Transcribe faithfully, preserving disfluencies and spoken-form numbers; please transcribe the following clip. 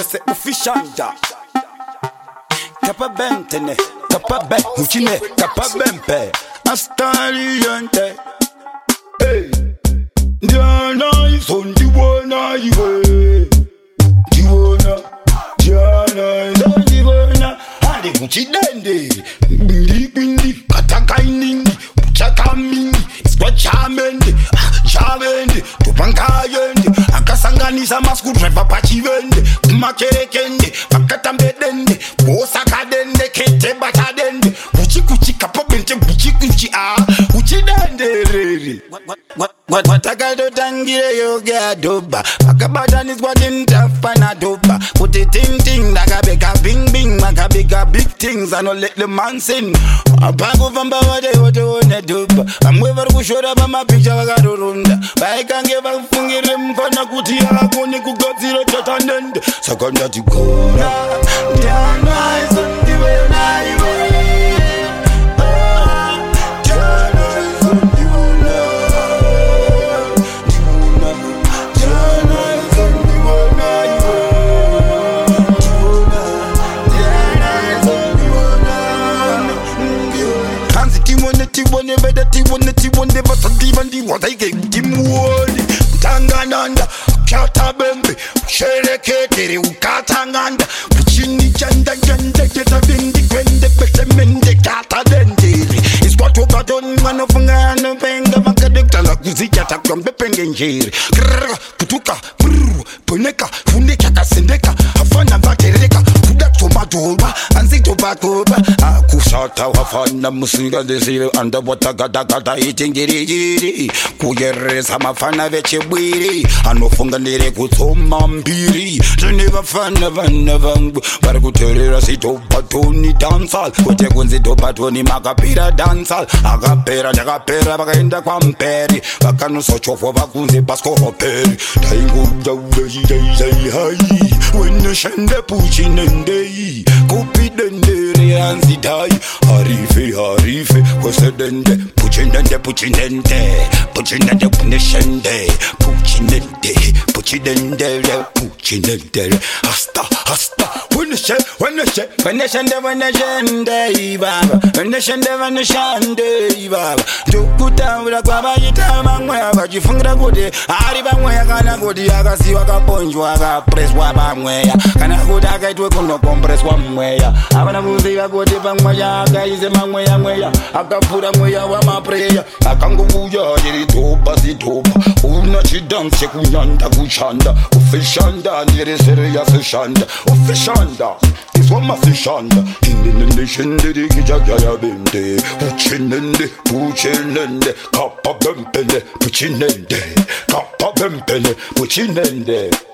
Ese ufishanja Kapa bentene Kapa ben Uchine Kapa bempe Astari yente Hey Diana ison diwana iwe Diwana Diana ison diwana Hadi kuchidende Bindi bindi Katakainindi Puchakamindi Iskwachamendi Chavende Tupangayende Akasanganisa maskudreva pachivende Kumakerekende Pakatambedende Osakadende Kete batadende Uchi kuchi kapobente Uchi kuchi ah Uchi dende riri Watakado tangire yoga doba Pakabatan is what in tafana doba Put it in ting Like bega bing bing Maka bega big things I no let the man sin Apango vamba wade wade wade doba I'm wever kushora bama picture wagado runda Baikange vafungire mfana kutia Kone kugazira chatanende Sakanda tikona Diana is on the way na iwe Tiwone veda tiwone tiwone vata divandi wata ike timuoni Tangananda Kata bembe Shereke tere ukatanganda Puchini janda janda Jeta vindi kwende Pete mende kata dendiri Iskwatu baton Mano funga ano penga Makadekta la kuzija Takwambe penge njiri Krrrr Kutuka Brrr Poneka Funeka kasendeka Hafana vatereka Kuda tomadoba Anzito batoba Akusata wafana Musinga desire Underwater gada gada Itingiri jiri Kuyereza mafana veche bwiri Anofunga nire kutoma mbiri Tuneva fana vana vangu Para kuterera sito patoni dancehall Kute kunzito patoni makapira dancehall Akapera jakapera Bakaenda kwa mperi Bakanu sochofo bakunze basko hoperi Taingu jaudaji jai jai hai Wene shende puchi nende Kupi dendere anzi dai Harife harife Kwese dende Puchi nende puchi nende Puchi nende puneshende Puchi nende Puchi nende Puchi nende Hasta hasta Wene she Wene she Wene shende wene shende Baba Wene shende wene shende Baba Jukuta ura kwa bajita Mangwea bajifungra kode Ari bangwea kana kodi Akasiwa kaponjwa Kapreswa bangwea Kana koda kaitwe kuno kompreswa mwea Abana kuziga kode bangwea Akaize mangwea mwea Akapura mwea wa mapreya Akangubuya Yeri toba si toba Una chidanse kunyanda kuchanda Ufishanda Nire sereya fishanda Ufishanda Iswama fishanda Hinene shendere kijagaya bende Uchinende Uchinende Kappa bempele Uchinende Kappa bempele Uchinende